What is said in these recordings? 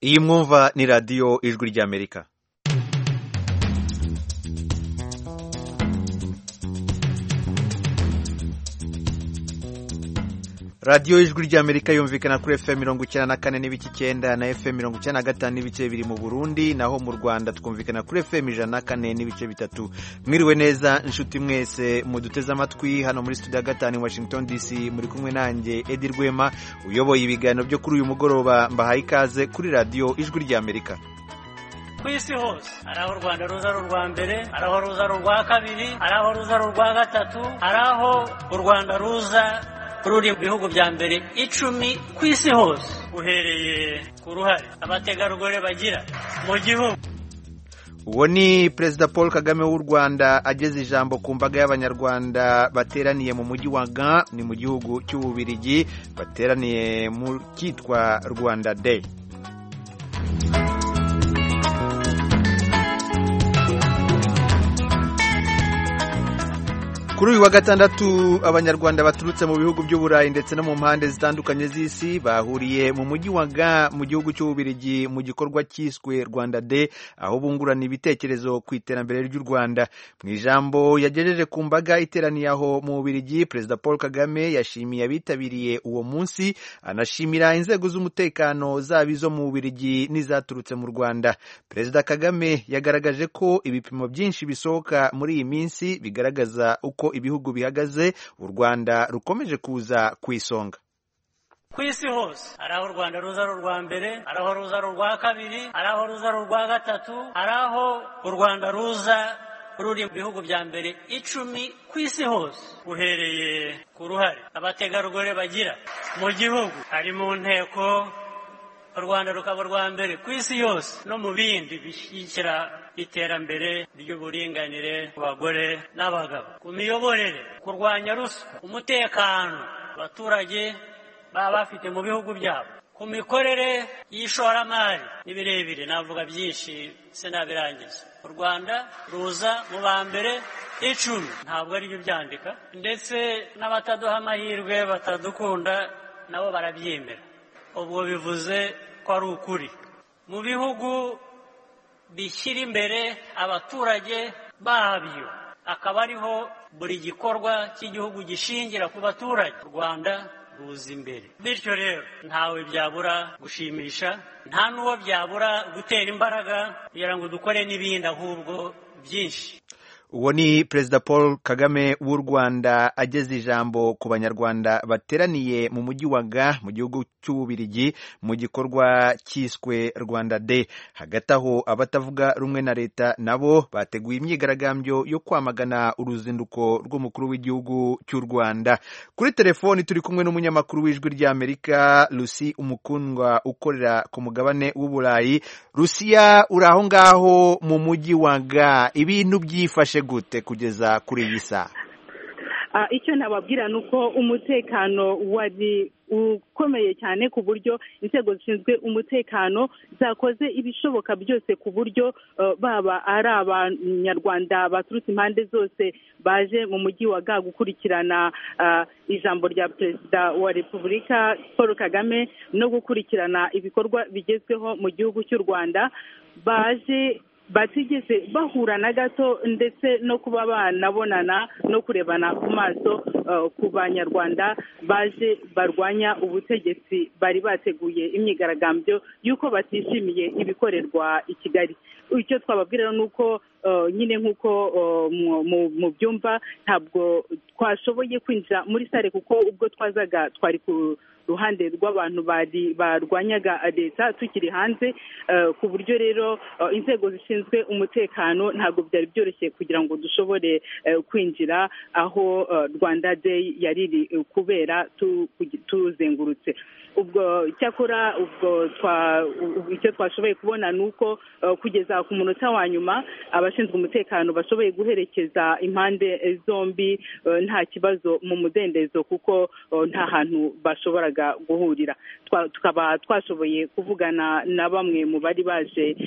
iyi mwumva ni radiyo ijwi ry'Amerika. radiyo ijwi ry'Amerika yumvikana kuri FM 94 n'ibice 9 na FM 95 n'ibice biri mu Burundi, naho mu Rwanda twumvikana kuri FM 104 n'ibice 3. Mwiriwe neza inshuti mwese muduteze amatwi hano muri studio 5 Washington DC, muri kumwe nanjye Edi Rwema uyoboye ibiganiro byo kuri uyu mugoroba. Mbahaye ikaze kuri radiyo ijwi ry'Amerika. Kwisi hose araho Rwanda ruza rwa mbere, araho ruza rwa kabiri, araho ruza rwa gatatu, araho u Rwanda ruza ruri mu bihugu bya mbere 10 ku isi hose, uhereye ku ruhare abategarugori bagira mu gihugu. Uwo ni Perezida Paul Kagame w'u Rwanda ageze ijambo ku mbaga y'Abanyarwanda bateraniye mu mujyi wa Gand, ni mu gihugu cy'Ububiligi, bateraniye mu cyitwa Rwanda Day. Kuri uyu wa gatandatu Abanyarwanda baturutse mu bihugu by'Uburayi ndetse no mu mpande zitandukanye z'isi bahuriye mu mujyi wa Gand mu gihugu cy'Ububiligi mu gikorwa cyiswe Rwanda Day, aho bungurana ibitekerezo ku iterambere ry'u Rwanda. Mu ijambo yagejeje ku mbaga iteraniye aho mu Bubiligi, Perezida Paul Kagame yashimiye abitabiriye uwo munsi, anashimira inzego z'umutekano zaba izo mu Bubiligi n'izaturutse mu Rwanda. Perezida Kagame yagaragaje ko ibipimo byinshi bisohoka muri iyi minsi bigaragaza uko ibihugu bihagaze, u Rwanda rukomeje kuza ku isonga. Ku isi hose araho u Rwanda ruza rwa mbere, araho ruza rwa kabiri, araho ruza rwa gatatu, araho u Rwanda ruza ruri mu bihugu bya mbere 10 ku isi hose, uhereye ku ruhare abategarugori bagira mu gihugu, ari mu nteko, u Rwanda rukaba rwa mbere ku isi yose no mu bindi bishyigikira iterambere ry'uburinganire ku bagore n'abagabo, ku miyoborere, kurwanya ruswa, umutekano abaturage baba bafite mu bihugu byabo, ku mikorere y'ishoramari n'ibirebire, navuga byinshi sinabirangiza. U Rwanda ruza mu ba mbere 10, ntabwo ari byo byandika, ndetse n'abataduha amahirwe batadukunda nabo barabyemera. Ubwo bivuze ko ari ukuri. Mu bihugu bishyira imbere abaturage babyo, akaba ariho buri gikorwa cy'igihugu gishingira ku baturage, u Rwanda ruza imbere. Bityo rero ntawe byabura gushimisha, nta n'uwo byabura gutera imbaraga kugira ngo dukore n'ibindi, ahubwo byinshi. Uwo ni Perezida Paul Kagame w'u Rwanda ageze ijambo ku Banyarwanda bateraniye mu mujyi wa Gand mu gihugu cy'Ububiligi mu gikorwa cyiswe Rwanda Day. Hagati aho abatavuga rumwe na leta nabo bateguye imyigaragambyo yo kwamagana uruzinduko rw'umukuru w'igihugu cy'u Rwanda. Kuri telefoni turi kumwe n'umunyamakuru w'ijwi ry'Amerika Lucy Umukundwa ukorera ku mugabane w'Uburayi. Lucia, uraho ngaho mu mujyi wa Gand, ibintu byifashe gute kugeza kuri iyi saha? Icyo nababwira nuko umutekano wari ukomeye cyane, ku buryo inzego zishinzwe umutekano zakoze ibishoboka byose ku buryo baba ari Abanyarwanda baturutse impande zose baje mu mujyi wa Gand gukurikirana ijambo rya Perezida wa Repubulika Paul Kagame no gukurikirana ibikorwa bigezweho mu gihugu cy'u Rwanda, baje batigeze bahura na gato, ndetse no kuba banabonana no kurebana ku maso ku Banyarwanda baje barwanya ubutegetsi bari bateguye imyigaragambyo y'uko batishimiye ibikorerwa i Kigali. Icyo twababwira nuko nyine nk'uko mu byumva ntabwo twashoboye kwinjira muri sare, kuko ubwo twazaga twari ku ruhande rw'abantu barwanyaga leta tukiri hanze, ku buryo rero inzego zishinzwe umutekano ntabwo byari byoroshye kugira ngo dushobore kwinjira aho Rwanda Day yariri kubera tuzengurutse. Ubwo cyakora icyo twashoboye kubona nuko kugeza ku munota wa nyuma abashinzwe umutekano bashoboye guherekeza impande zombi, nta kibazo mu mudendezo kuko nta hantu bashoboraga guhurira. Tukaba twashoboye kuvugana na bamwe mu bari baje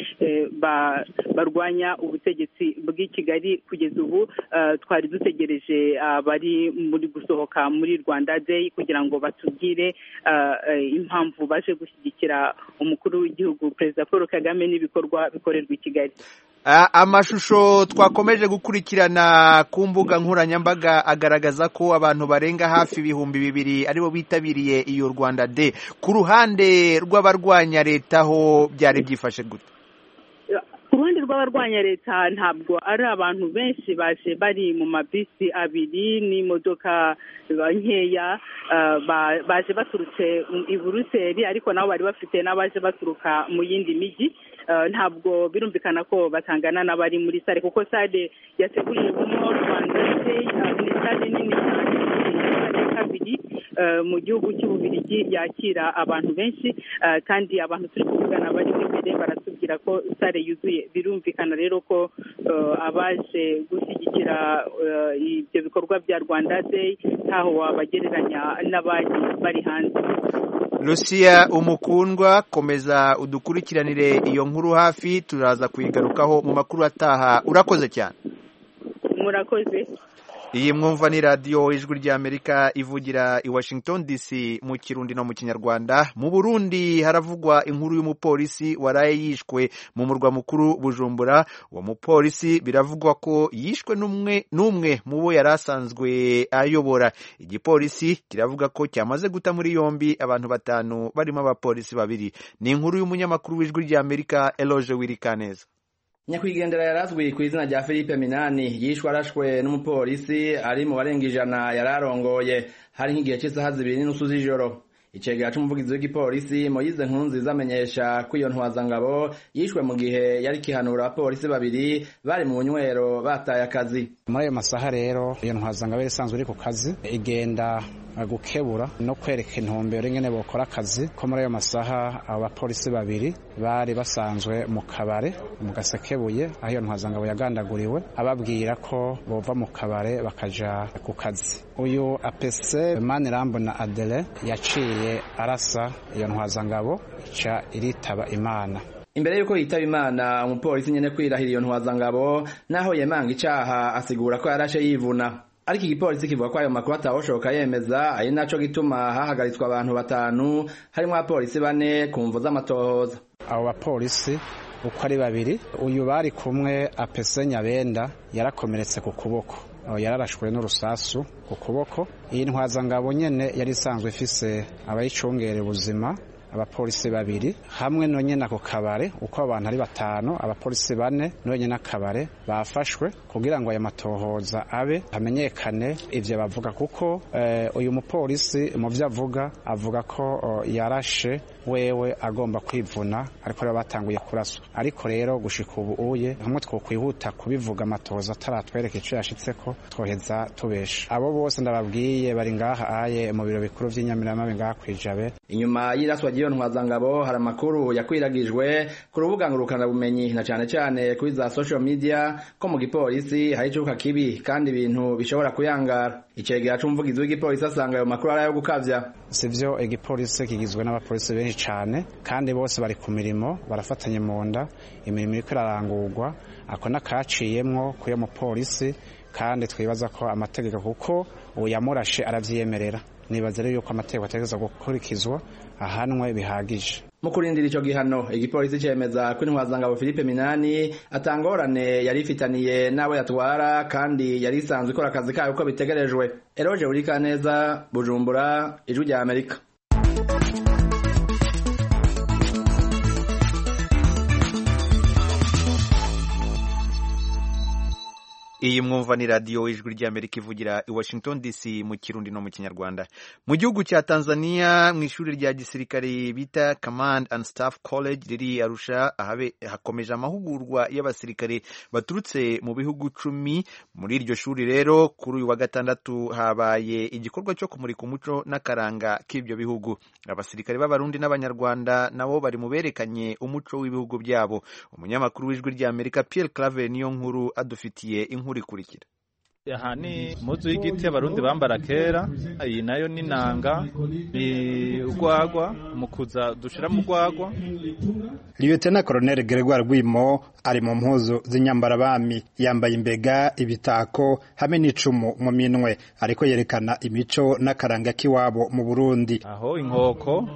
barwanya ubutegetsi bw'i Kigali. Kugeza ubu twari dutegereje bari muri gusohoka muri Rwanda Day kugira ngo batubwire impamvu baje gushyigikira umukuru w'igihugu Perezida Paul Kagame n'ibikorwa bikorerwa i Kigali. Amashusho twakomeje gukurikirana ku mbuga nkoranyambaga agaragaza ko abantu barenga hafi 2,000 aribo bitabiriye iyo Rwanda Day. Ku ruhande rw'abarwanya leta ho byari byifashe gute? Ku ruhande rw'abarwanya leta ntabwo ari abantu benshi baje bari mu mabisi abiri n'imodoka nkeya, baje baturutse i Buruseli ariko nabo bari bafite n'abaje baturuka mu yindi miji. Ntabwo birumvikana ko batangana n'abari muri sare kuko sare yateguriwemo Rwanda Day ni sare nini cyane kabiri mu gihugu cy'Ububiligi yakira abantu benshi, kandi abantu turi kuvugana bari imbere baratubwira ko sare yuzuye. Birumvikana rero ko abaje gushyigikira ibyo bikorwa bya Rwanda Day ntaho wabagereranya n'abari bari hanze. Lucia Umukundwa, komeza udukurikiranire iyo nkuru hafi, turaza kuyigarukaho mu makuru ataha. Urakoze cyane. Murakoze. Iyi mwumva ni radio Ijwi ry'Amerika ivugira i Washington DC mu Kirundi no mu Kinyarwanda. Mu Burundi haravugwa inkuru y'umupolisi waraye yishwe mu murwa mukuru Bujumbura. Uwo mupolisi biravugwa ko yishwe n'umwe mu bo yarasanzwe ayobora. Igipolisi kiravuga ko cyamaze guta muri yombi abantu 5 barimo abapolisi 2. Ni inkuru y'umunyamakuru w'Ijwi ry'Amerika Eloge Wirikaneza. Nyakwigendera yarazwi ku izina rya Philippe Minani yishwe arashwe n'umupolisi ari mu barenga 100 yararongoye hari nk'igihe cy'isaha 2:30 z'ijoro. Icegera c'umuvugizi w'igipolisi Moise Nkunziza amenyesha ko iyo ntwazangabo yishwe mu gihe yari kihanura abapolisi 2 bari mu nywero bataye akazi. Muri ayo masaha rero iyo ntwazangabo isanzwe iri ku kazi igenda gukebura no kwereka intumbero ingene bokora akazi ko muri ayo masaha abapolisi 2 bari basanzwe mu kabare mu Gasekebuye aho iyo ntwazangabo yagandaguriwe ababwira ko bova mu kabare bakaja ku kazi. Uyu APC Manirambona Adele yaciye arasa iyo ntwazangabo ica iritaba Imana. Imbere yuko yitaba Imana umupolisi nyene kwirahira iyo ntwazangabo naho yemanga icaha asigura ko yarashe yivuna. Ariko igipolisi kivuga ko ayo makuru atawoshoka yemeza ari naco gituma hahagaritswe abantu 5 harimo abapolisi 4 ku mvo z'amatohoza. Abo bapolisi uko ari 2 uyu bari kumwe APC Nyabenda yarakomeretse ku kuboko, yararashwe n'urusasu ku kuboko. Iyi ntwazangabo nyene yari isanzwe ifise abayicungera ubuzima abapolisi 2 hamwe no nyene ako kabare uko abantu ari 5 abapolisi 4 no nyene akabare bafashwe kugira ngo aya matohoza abe hamenyekane ivyo bavuga kuko uyu mupolisi mu vyo avuga ko yarashe wewe agomba kwivuna ariko rero batanguye kuraswa. Ariko rero gushika ubu uye hamwe twokwihuta kubivuga amatohoza ataratwereka ico yashitseko twoheza tubesha. Abo bose ndababwiye bari ngaha aye mu biro bikuru vy'Inyamiramabe ngaha kwijabe. Inyuma y'iraswa ry'iyo ntwazangabo hari amakuru yakwiragijwe ku rubuga ngurukana bumenyi na cane kuri za social media ko mu gipolisi hari icuka kibi kandi ibintu bishobora kuyangara. Icegera c'umuvugizi w'igipolisi asanga ayo makuru ari ayo gukavya. Sivyo, igipolisi kigizwe n'abapolisi benshi cane kandi bose bari ku mirimo barafatanye mu nda, imirimo iriko irarangurwa ako nakaciyemwo kuyo mupolisi kandi twibaza ko amategeko kuko uyamurashe aravyemerera. Nibaza rero yuko amategeko ategeza gukurikizwa ahanwe bihagije. Mu kurindira ico gihano igipolisi cemeza ko intwazangabo Philippe Minani atangorane yari ifitaniye nawe yatwara kandi yari isanzwe ikora akazi kayo uko bitegerejwe. Eroje Urikaneza, Bujumbura, Ijwi rya Amerika. Iyi mwumva ni radio Ijwi ry'Amerika ivugira i Washington DC mu Kirundi no mu Kinyarwanda. Mu gihugu cya Tanzania mu ishuri rya gisirikare bita Command and Staff College riri Arusha hakomeje amahugurwa y'abasirikare baturutse mu bihugu 10. Muri iryo shuri rero kuri uyu wa gatandatu habaye igikorwa cyo kumurika umuco n'akaranga k'ibyo bihugu. Abasirikare b'Abarundi n'Abanyarwanda nabo bari mu berekanye umuco w'ibihugu byabo. Umunyamakuru w'Ijwi ry'Amerika Pierre Claver niyo nkuru adufitiye inkuru ikurikira. aha ni muzu y'igiti abarundi bambara kera, iyi nayo ni nanga, ni urwagwa mukuza dushira mu rwagwa. Lieutenant Colonel Gregoire Rwimo ari mu mpuzu z'inyambarabami, yambaye imbega, ibitako hamwe n'icumu mu minwe, ariko yerekana imico n'akaranga k'iwabo mu Burundi. Aho inkoko,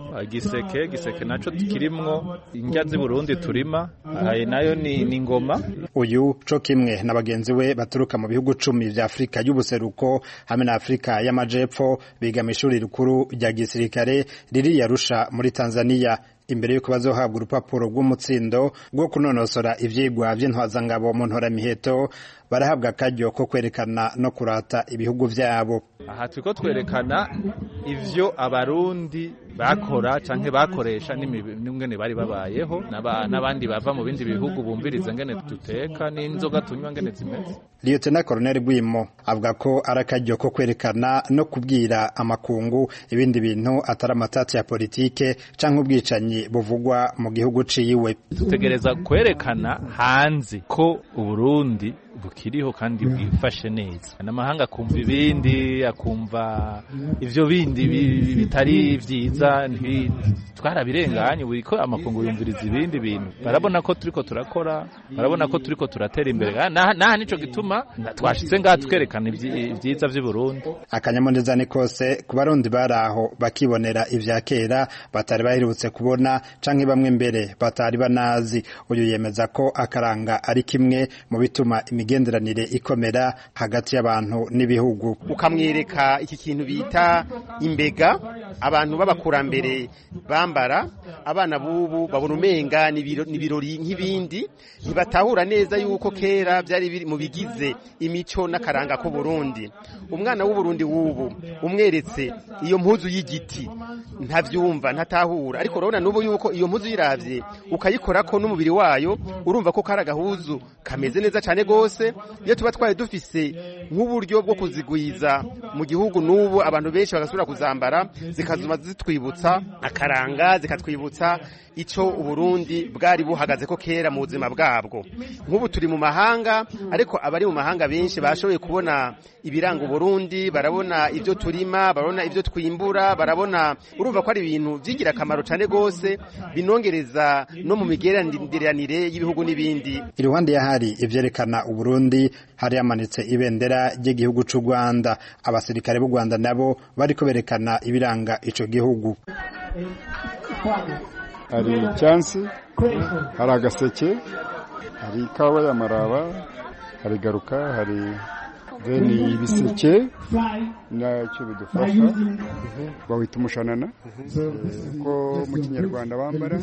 giseke naco kirimwo indya z'i Burundi turima, aha nayo ni ngoma. Uyu co kimwe na bagenzi we baturuka mu bihugu 10 vya Afrika y'ubuseruko hamwe na Afrika y'amajepfo biga mu ishuri rikuru rya gisirikare riri Arusha muri Tanzania. Imbere yuko bazohabwa urupapuro rw'umutsindo rwo kunonosora ivyigwa vy'intwazangabo mu ntoramiheto, barahabwa akaryo ko kwerekana no kurata ibihugu vyabo. Aha turiko twerekana ivyo abarundi bakora canke bakoresha n'ingene bari babayeho, n'abandi bava mu bindi bihugu bumviriza ngene duteka n'inzoga tunywa ngene zimeze. Lieutenant Colonel Rwimo avuga ko arakaryo ko kwerekana no kubwira amakungu ibindi bintu atari amatati ya politike canke ubwicanyi buvugwa mu gihugu ciwe. Tutegereza kwerekana hanze ko Uburundi bukiriho kandi bwifashe neza, n'amahanga akumva ibindi, akumva ivyo bindi bitari vyiza, twarabirenganye buriko amakungu yumviriza ibindi bintu, barabona ko turiko turakora, barabona ko turiko turatera imbere, naha nico gituma twashitse ngaha twerekana ivyiza vy'i Burundi. Akanyamuneza ni kose ku barundi baraho bakibonera ivya kera batari baherutse kubona canke bamwe mbere batari banazi. Uyu yemeza ko akaranga ari kimwe mu bituma imigenderanire ikomera hagati y'abantu n'ibihugu. Ukamwereka iki kintu bita imbega, abantu b'abakurambere bambara, abana bubu babona umenga n'ibirori nk'ibindi, ntibatahura neza yuko kera byari biri mu bigize imico n'akaranga ko Burundi. Umwana w'u Burundi wubu umweretse iyo mpuzu y'igiti ntavyumva, ntatahura, ariko urabona nubu yuko iyo mpuzu yiravye ukayikorako n'umubiri wayo, urumva ko karagahuzu kameze neza cyane gose. Iyo tuba twaye dufise nk'uburyo bwo kuzigwiza mu gihugu, nubu abantu benshi bagasubira kuzambara, zikazuma zitwibutsa akaranga, zikatwibutsa ico Uburundi bwari buhagaze ko kera mu buzima bwabwo. Nk'ubu turi mu mahanga, ariko abari mu mahanga benshi bashoboye kubona ibiranga Uburundi, barabona ivyo turima, barabona ivyo twimbura, barabona, urumva ko ari ibintu vyigira akamaro cyane gose, binongereza no mu migereranire y'ibihugu n'ibindi. Iruhande yahari ivyerekana Uburundi, hari yamanitse ibendera ry'igihugu c'u Rwanda. Abasirikare b'u Rwanda nabo bariko berekana ibiranga ico gihugu. Hari icyansi, hari agaseke, hari ikawa y'amaraba, hari garuka, hari veni ibiseke nacyo bidufasha, bawita umushanana ko mu Kinyarwanda bambara,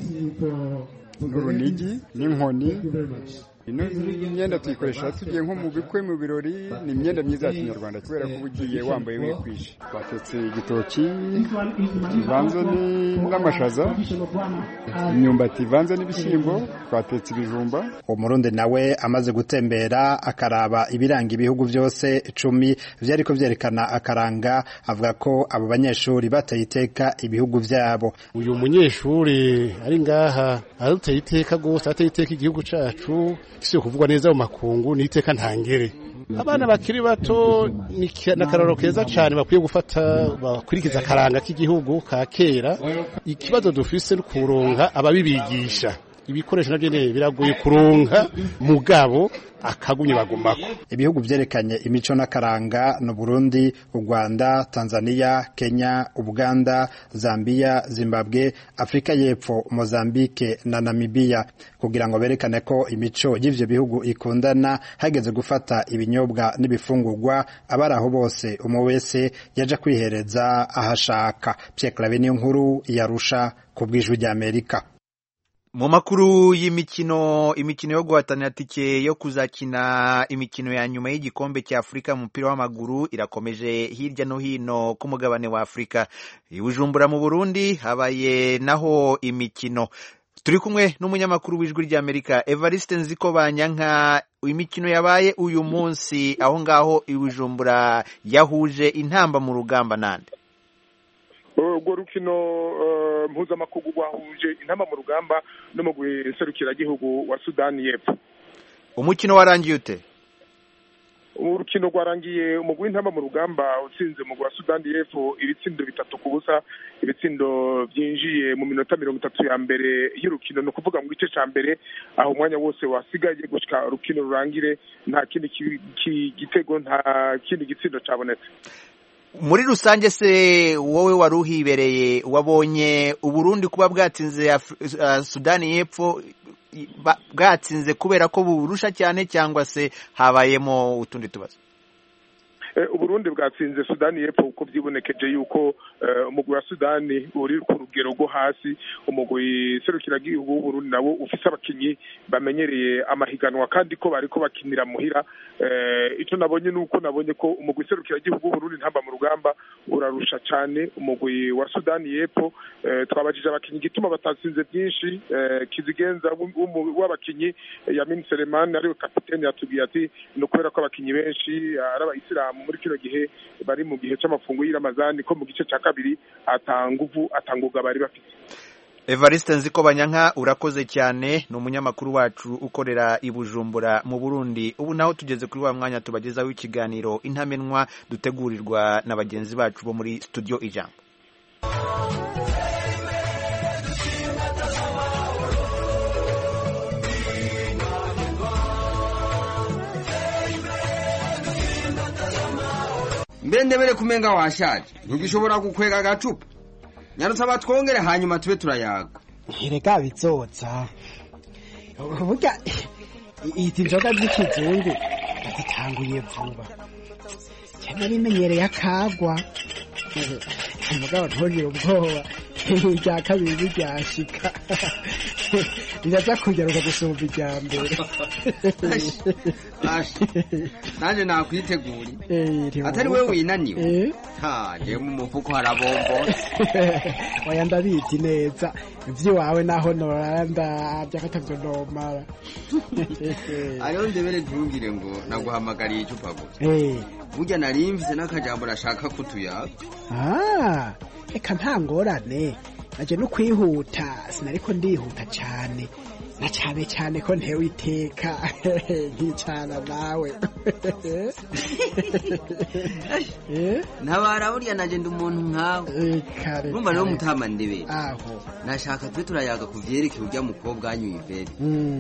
n'urunigi n'inkoni. Ino imyenda tuyikoresha tugiye nko mu bikwe, mu birori, ni imyenda myiza ya Kinyarwanda kubera ko ugiye wambaye wikwishe. Batetse igitoki kivanze n'amashaza, imyumbati ivanze n'ibishyimbo, twatetse ibijumba. Umurundi nawe amaze gutembera akaraba ibiranga ibihugu byose 10 vyariko vyerekana akaranga, avuga ko abo banyeshuri bateye iteka ibihugu vyabo. Uyu munyeshuri ari ngaha aruteye iteka gose, ateye iteka igihugu cacu, kisiyo kuvugwa neza mu makungu, n'iteka ntangere. Abana bakiri bato n'akararo keza cyane bakwiye gufata, bakurikiza akaranga k'igihugu ka kera. Ikibazo dufise no kuronka ababibigisha, ibikoresho navyo biragoye kuronka, mugabo akagumye bagumako. Ibihugu vyerekanye imico n'akaranga no Burundi, u Rwanda, Tanzania, Kenya, Uganda, Zambia, Zimbabwe, Afrika y'Epfo, Mozambique na Namibia, kugira ngo berekane ko imico y'ivyo bihugu ikundana. Hageze gufata ibinyobwa n'ibifungurwa, abaraho bose umwe wese yaje kwihereza ahashaka. Pierre Claver nkuru yarusha ku bw'ijwi ry'Amerika. Mu makuru y'imikino yo guhatanira tike yo kuzakina imikino ya nyuma y'igikombe cya Afrika mu mupira w'amaguru irakomeje hirya no hino ku mugabane wa Afrika. I Bujumbura mu Burundi habaye naho imikino. Turi kumwe n'umunyamakuru w'ijwi ry'Amerika Evariste Nzikobanyanka. Imikino yabaye uyu munsi aho ngaho i Bujumbura yahuje intamba mu rugamba nande? Urwo rukino mpuzamakungu rwahuje intamba mu rugamba no mu guserukira igihugu wa Sudani y'Epfo. Umukino warangiye ute? urukino rwarangiye umugwi w'intamba mu rugamba utsinze umugwi wa Sudani y'Epfo ibitsindo 3-0, ibitsindo byinjiye mu minota 30 ya mbere y'urukino, no kuvuga mu gice ca mbere aho umwanya wose wasigaye gushika urukino rurangire nta kindi gitego nta kindi gitsindo cabonetse. Muri rusange se wowe waruhibereye wabonye Uburundi kuba bwatsinze Sudani y'Epfo bwatsinze kubera ko burusha cyane cyangwa se habayemo utundi tubazo? Uburundi bwatsinze Sudani y'Epfo uko byibonekeje yuko umugwi wa Sudani uri ku rugero rwo hasi, umugwi serukiragihugu w'Uburundi nabo ufise abakinyi bamenyereye amahiganwa kandi ko bariko bakinira muhira. Icyo nabonye nuko nabonye ko umugwi serukiragihugu w'Uburundi ntamba mu rugamba urarusha cyane umugwi wa Sudani y'Epfo. Twabajije abakinyi gituma batatsinze byinshi, kizigenza w'abakinyi Yamin Selemani ariwe kapiteni yatubwiye ati no kubera ko abakinyi benshi ari abayisilamu muri kino gihe bari mu gihe cy'amafungo y'Ramazani ko mu gice cya kabiri atanguga bari bafite. Evariste Nzikobanyanka urakoze cyane, ni umunyamakuru wacu ukorera i Bujumbura mu Burundi. Ubu naho tugeze kuri wa mwanya tubagezaho ikiganiro intamenwa dutegurirwa na bagenzi bacu bo muri studio Ijambo. Mbendebere kumenga washaje ntugishobora gukwega agacupa, nyarutsa batwongere hanyuma tube turayaga. Ntireka bizoza burya izi nzoga z'ikizungu zitanguye vuba cyane, bimenyereye akagwa umugabo ntugire ubwoba irya kabiri ryashika riraza kugaruka gusumba irya mbere. Nanje nakwiteguri atari wewe winaniwe nje mu mufuko harabombo. Oya ndabizi neza ivy'iwawe naho noranda byakatavyo nomara. Ariho ndebere ntungire ngo naguhamagariye icupa gusa burya narimvise n'akajambo rashaka kutuyaga. Eka nta ngorane, naje no kwihuta sinariko ndihuta cyane, na cyane ko ntewe iteka nkicana nawe. Ntabara burya naje ndi umuntu nkawe. Urumva rero mutama ndebere aho nashaka twe turayaga kuvyerekeye urya mukobwa anyu Ivete.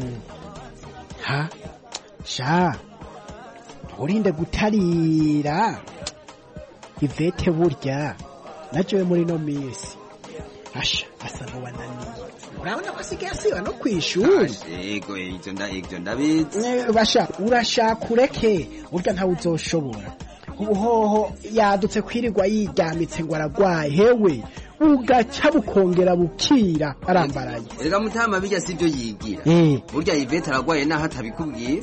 Sha urinde gutarira Ivete burya naje muri no misi asaba wananiye, urabona basigaye asiba no kwishuri. Yego ivyo ndabizi. Basha urashaka ureke burya ntawe uzoshobora. Ubuhoho yadutse kwirirwa yiryamitse ngo aragwaye, hewe ugaca bukongera bukira arambaraye. Erega mutama bijya sivyo yigira. Burya Ivete aragwaye naho atabikubwiye.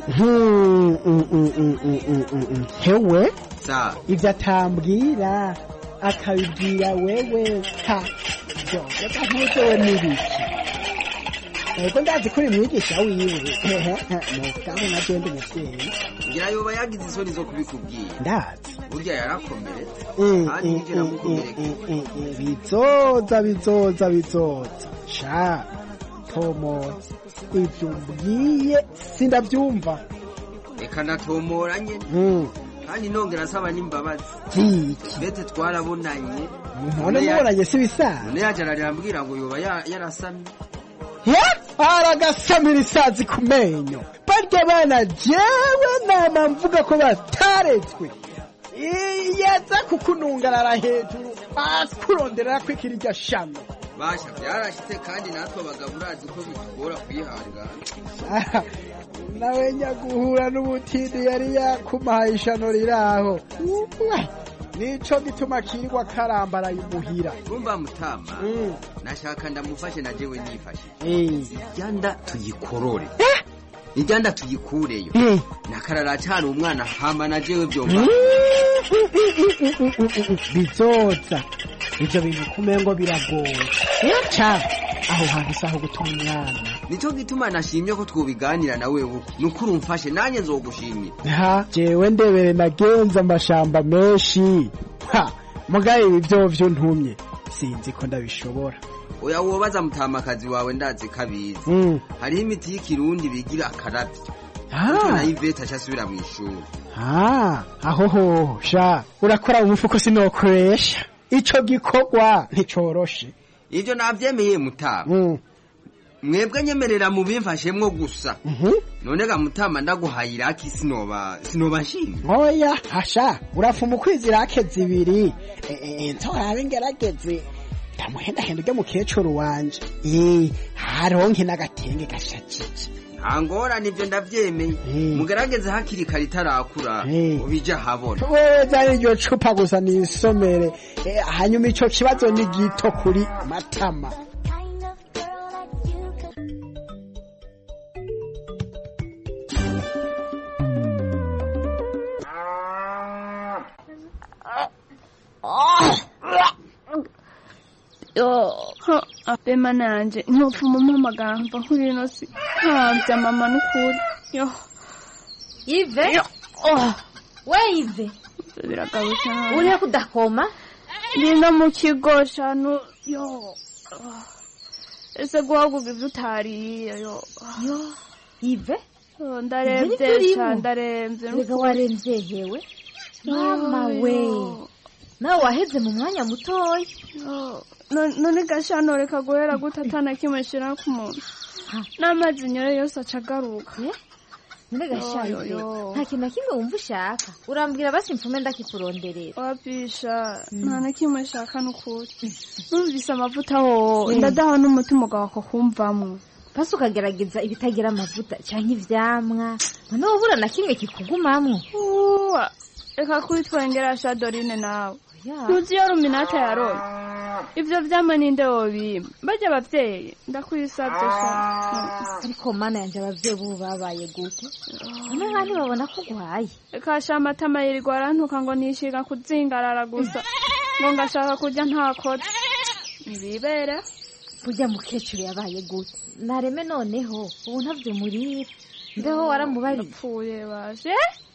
Hewe sa ivyo atambwira akabibwira wewe ntuzewe n'ibiki. Ego ndazi kuri mwigisha wiwe mukamu na jende umuvyeyi ngira yoba yagize isoni zo kubikubwira. Ndazi burya yarakomeretse kandi nije namukomereke. Bizoza sha tomo ivyo mbwiye sindavyumva. Reka natomora nyene kandi nongera asaba n'imbabazi. Bete twarabonanye none mubonanye si bisa. None yajararira ambwira ngo yoba yarasamye. Aragasamira isazi ku menyo. Barya bana jewe nama mvuga ko bataretswe. Yaza kukunungarara hejuru akurondera kwikira irya shano. Basha byarashitse kandi natwe abagaburazi ko bitugora kwihangana. Nawe nyaguhura n'ubutindi yari yakumaye ishano riraho. Nico gituma kirirwa karambara imuhira. Urumva mutama nashaka ndamufashe na jewe nifashe. Iryanda tuyikorore. Iryanda tuyikureyo. Nakarara cyane umwana hama na jewe byomba. Bizoza. Ivyo bintu kumengo biragoye. Yacha aho hantu saho gutuma umwana. Nico gituma nashimye ko twobiganira na wewe. Nukuri umfashe nanye nzogushimira. Jewe ndebere nagenza amashamba menshi. Mugaye ibyo vyo ntumye. Sinzi ko ndabishobora. Oya wobaza mutamakazi wawe ndazi kabizi. Hari imiti y'ikirundi bigira akaravyo. na Yvette acasubira mu ishuri. Aho ho sha urakora umufuko sinokoresha ico gikorwa nticoroshe. Ivyo navyemeye Mutama. Mwebwe nyemerera mu bimfashemwo gusa. None ga Mutama ndaguhaye iraki sinoba nshimye. Oya hasha urafuma ukwizira akezi ibiri. Ntora bingerageze. Ndamuhendahenda ujya mukecuru wanje. Haronke n'agatenge gashakije. Angora nivyo ndavyemeye. Mugerageze hakiri kare itarakura ubija habona. Wewe zari iryo cupa gusa nisomere. Hanyuma ico kibazo ni gito kuri Matama. Apema nanje ntopfuma mpamagamba kuri ino si ntabya mama n'ukuri Ive we Ive biragaruka uriya kudakoma ndinda mu kigo shanu ese guhaguga ibyo utariye Ive ndarembye rega warembye hewe mama we nawe waheze mu mwanya mutoya none gashano reka guhera gutatana kimwe shira ku muntu n'amazi nyoyo yose acagaruka none gashayo nta kintu na kimwe wumva ushaka urambwira basi mfume ndakikuronderera wapisha nta na kimwe shaka n'ukuri numvise amavuta ho ndadaha n'umutima wawe kumvamwo basi ukagerageza ibitagira amavuta cyangwa ivyamwa none wabura na kimwe kikugumamwo reka kwitwengera Shadorine nawe ntuzi iyo Ruminata yaroye ivyo vyama ninde wobima bajya abavyeyi ndakwisabye ariko mana yanje abavyeyi bubu babaye gute none bandi babona ko guhaye reka shama Matama yirirwa arantuka ngo nishiga kuzingarara gusa ngo ngashaka kurya ntakoze ibibera burya mukecuru yabaye gute nareme noneho ubu ntavyo murira mbeho waramubariye baje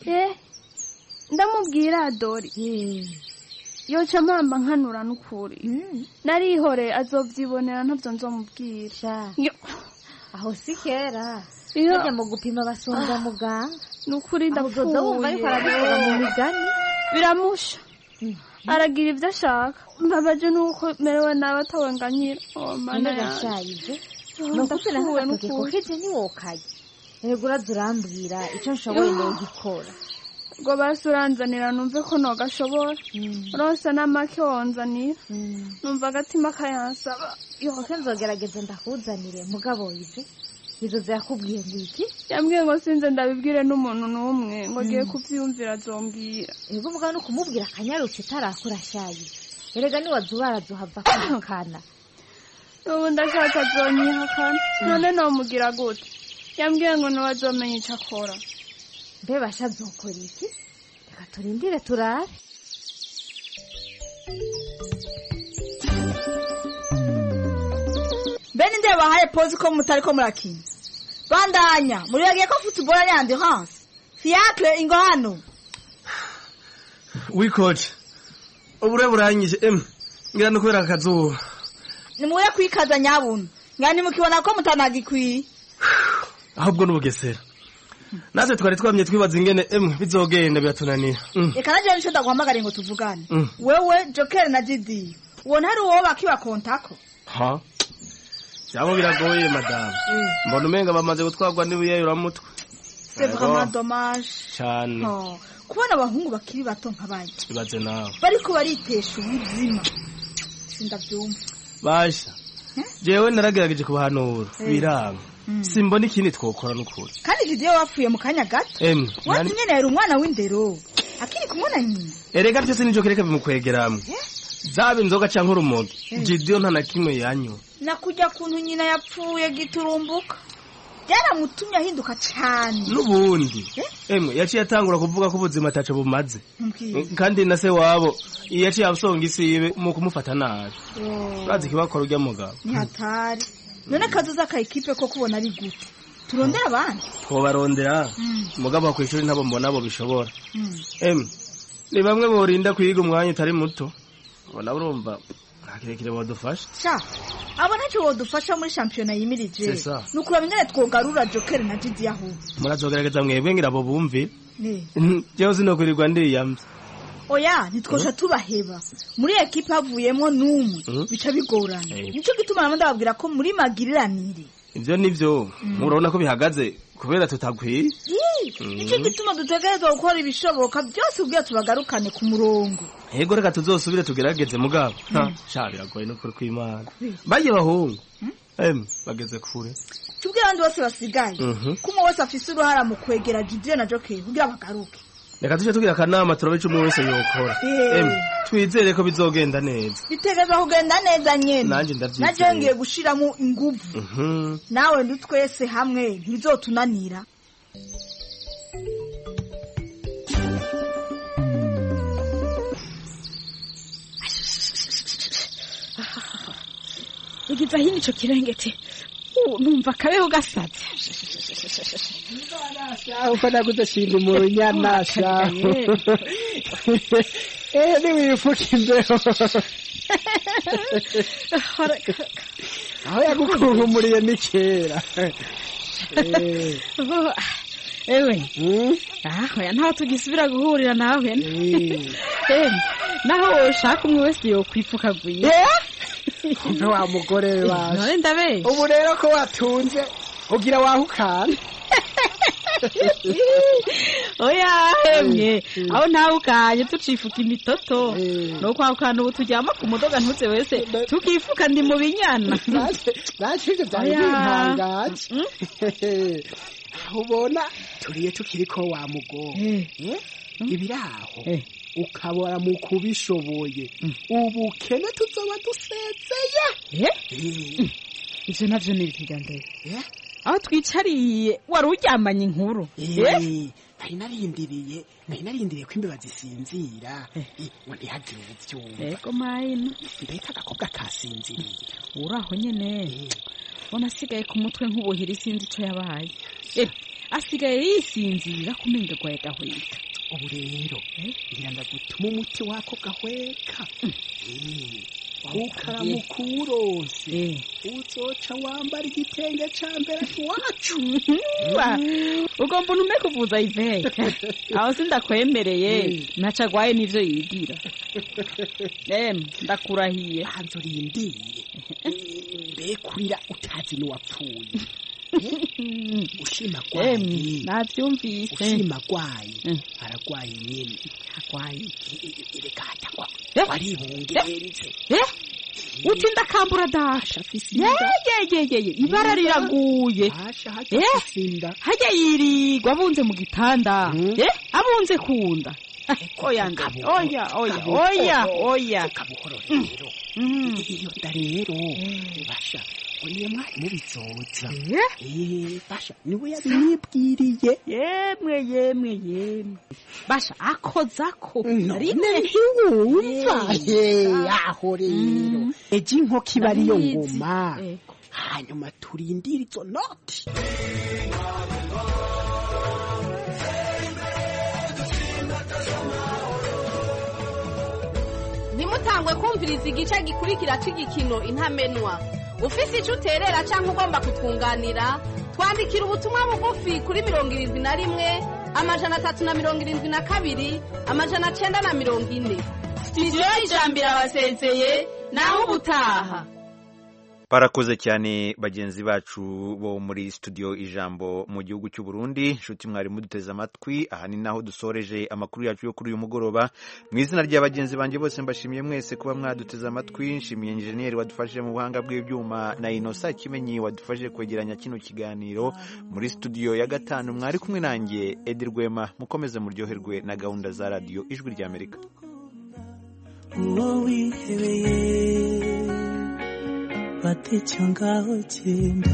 ndamubwira Dori yoca mpamba nkanura n'ukuri narihore azovyibonera ntavyo nzomubwira aho si kera bajya mu gupima basonza muganga n'ukuri ndapfuye wumva ariko arabivuga mu migani biramusha aragira ivyo ashaka mbabaje nuko merewe nawe atawenganyira mana yashayize nokufina nk'agatoke kokeje ntiwokaye ego urazurambwira ico nshoboye nogikora ngo basuranzanira numve ko nogashobora rose n'amake wonzanira numva agatima kayansaba yoke nzogerageza ndakuzanire mugabo Ive izo zakubwiye ngo iki yambwiye ngo sinze ndabibwire n'umuntu n'umwe ngo agiye kuvyumvira azombwira ego mugabo no kumubwira akanyarutse itarakura shayi erega ni wazubara zohava kana ubu ndashaka azonyihakana none nomugira gute yambwiye ngo ntiwazomenya ico akora mbe basha zokora iki reka turindire turare bene nde bahaye pose ko mutari ko murakina bandanya muri yagiye ko football yandi hansi fiacre ingo hano wikoje ubure buranyije ngira no kubera akazuba nimuye kwikaza nyabuntu ngani mukibona ko mutanagikwiye ahubwo n'ubugesera natwe twari twamye twibaza ingene bizogenda biratunanira reka naje nico ndaguhamagara ngo tuvugane wewe Joker na Didi wona hari uwo bakiba kontako cyabo biragoye madame mbona umenga bamaze gutwarwa n'ibuye uramutwe c'est vraiment dommage cyane kubona abahungu bakiri bato nk'abandi bibaze nawe bariko baritesha ubuzima sindavyumva basha jewe naragerageje kubahanura biranga simbona ikindi twokora n'ukuri kandi video wapfuye mu kanya gato wati nyene yari umwana w'indero akiri kumona nyina erega byose nijo kereka bimukwegeramwe zabe inzoga canke urumogi Gideon nta na kimwe yanyo nakujya kuntu nyina yapfuye giturumbuka byaramutumye ahinduka cyane n'ubundi yaciye atangura kuvuga ko ubuzima ataco bumaze kandi na se wabo yaciye abusonga isibe mu kumufata nabi bazi kibakora urya mugabo ni hatari none kazuza ka equipe ko kubona ari gute turondera abandi twobarondera mugabo ku ishuri ntabo mbona abo bishobora ni bamwe borinda kwiga umwanya utari muto ubona urumva kirekire bodufasha sha abo ntacyo bodufasha muri shampiyona yimirije nukuraba ingene twogarura Joker na Didi aho murazogerageza mwebwe ngira abo bumve ne jewe sinokurirwa ndiyamye oya nitwosha tubaheba muri ekipe havuyemo numwe bica bigorana nico gituma namwe ndababwira ko muri magiriranire ivyo nivyo murabona ko bihagaze kubera tutagwiye nico gituma dutegerezwa gukora ibishoboka byose kugira tubagarukane ku murongo yego reka tuzosubire tugerageze mugabo sha biragoye no kuri kw'Imana bagiye bahungu bageze kure tubwira abandi bose basigaye kumwe wese afise uruhara mu kwegera Gideon na Joker kugira bagaruke reka tuje tugira akanama turabica umwe wese yokora twizere ko bizogenda neza bitegerezwa kugenda neza nyene nanje ndavyizeye naje ngiye gushiramo inguvu nawe ndutwese hamwe ntibizotunanira ugiza hino ico kirengete numva kabeho gasaze uko nagudashinga umunyana niwifuka imbeho aho yagukunkumuriye ni kera ewe oya ntaho tugisubira guhurira nawe naho woshaka umwe wese yokwipfukaguye kumbe wa mugore wawe none ndabe ubu rero ko watunze ugira wahukana oya hemye aho ntawukanye tucifuka imitoto no kwahukana ubu turyama ku mudoga ntuze wese tukifuka ndi mu binyana nacyo byari bintangaje ubona turiye tukiriko wa mugore ibiraho ukabora mu kubishoboye ubukene tuzoba dusezeye ivyo navyo ni ibigandere aho twicariye wari uryamanye inkuru nari narindiriye ko imbeba zisinzira ngo ntihagire ubuvyumva ego mayina mbega agakobwa kasinziriye uraho nyene ubona asigaye ku mutwe nk'ubuhiri sinzi ico yabaye asigaye yisinzira kumenga gwaye gahweka ubu rero ngira ndagutuma umuti wako gahweka ukaramukurose uzoca wambara igitenge ca mbere iwacu ugomba untume kuvuza iveka aho sindakwemereye naca gwaye n'ivyo yigira ndakurahiye hanze urindire mbekurira utazi n'uwapfuye ushima gwaye navyumvise ushima gwaye aragwaye nyene agwaye reka hatangwa waribungenze uti ndakambura dasha ibara riraguye hajya yirigwa abunze mu gitanda abunze kunda oya kabuhoro rero iyo nda rero basha niyo mwarimu bizoza basha niwe yabibwiriye yemwe basha akozako rimwe ntiwumva aho rero ejo inkoko iba ariyo ngoma hanyuma turindire izo noti ntimutangwe kumviriza igice gikurikira c'igikino intamenwa ufise ico uterera canke ugomba kutwunganira twandikira ubutumwa bugufi kuri 71 372 940 studio y'ijambiro abasezeye naho ubutaha. Barakoze cyane bagenzi bacu bo muri studio ijambo mu gihugu cy'u Burundi. Nshuti mwari muduteze amatwi, aha ni naho dusoreje amakuru yacu yo kuri uyu mugoroba. Mu izina rya bagenzi banje bose mbashimiye mwese kuba mwaduteze amatwi. Nshimiye engineer wadufashije mu buhanga bw'ibyuma na Inosa Kimenyi wadufashije kwegeranya kino kiganiro. Muri studio ya gatanu mwari kumwe nanjye Edi Rwema. Mukomeze muryoherwe na gahunda za radio Ijwi rya Amerika. Batecyo ngaho genda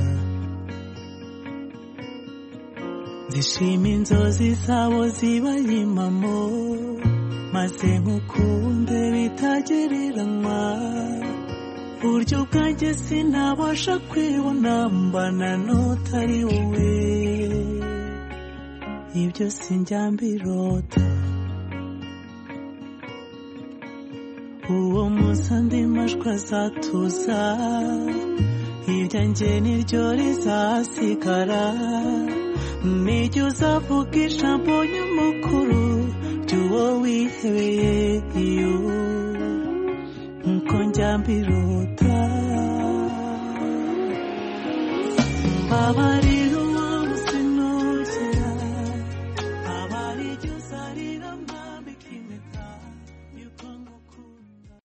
zishima inzozi zabo zibaye impamo maze nkukunde bitagereranywa buryo bwanjye sinabasha kwibona mbana n'utari wowe ibyo sinjya mbirota uwo munsi andi majwi azatuza ibyanjye niryo rizasigara nijye uzavuga ijambo nyamukuru ry'uwo wihebeye iyo nko njyambira